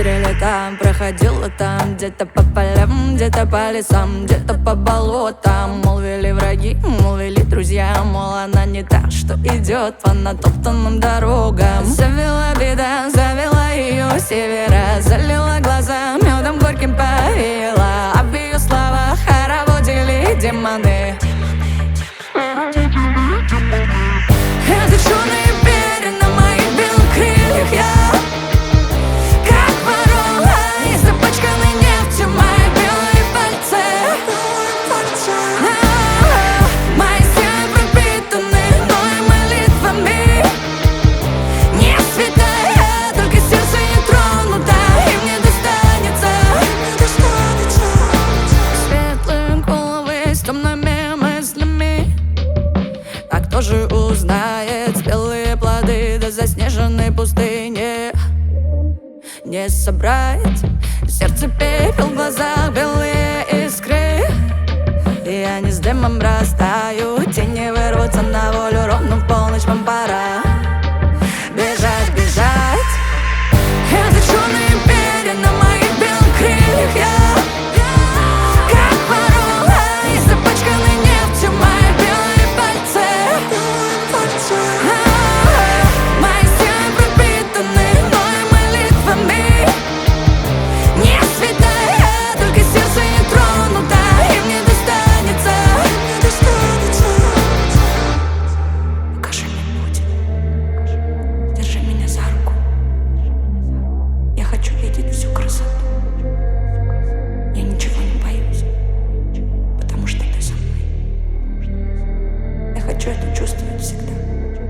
смотрели там, проходила там. Где-то по полям, где-то по лесам, где-то по болотам. Мол, вели враги, мол, вели друзья. Мол, она не та, что идет по натоптанным дорогам. Завела беда, завела ее с севера. Залила глаза, медом горьким повела. А в ее словах хороводили демоны. Это черные перья на моих белых крыльях. Я как ворона, и запачканы нефтью мои белые пальцы. Мои стены пропитаны мной молитвами. Не святая, только сердце не тронуто, им не достанется. Светлые головы с темными мыслями. А кто же узнает спелые плоды до заснеженной пустыни? Не собрать сердце пепел, в глазах белые искры. И они с дымом растают, тени вырвутся на волю. Ровно в полночь вам пора бежать, бежать. Это черные перья на моих белых крыльях. Я как ворона, и запачканы нефтью мои белые пальцы. Мои стены пропитаны мной молитвами. Не святая, только сердце не тронуто, им не достанется. Покажи мне путь, держи меня за руку. Я хочу видеть всю красоту. Я ничего не боюсь, потому что ты со мной. Я хочу это чувствовать всегда.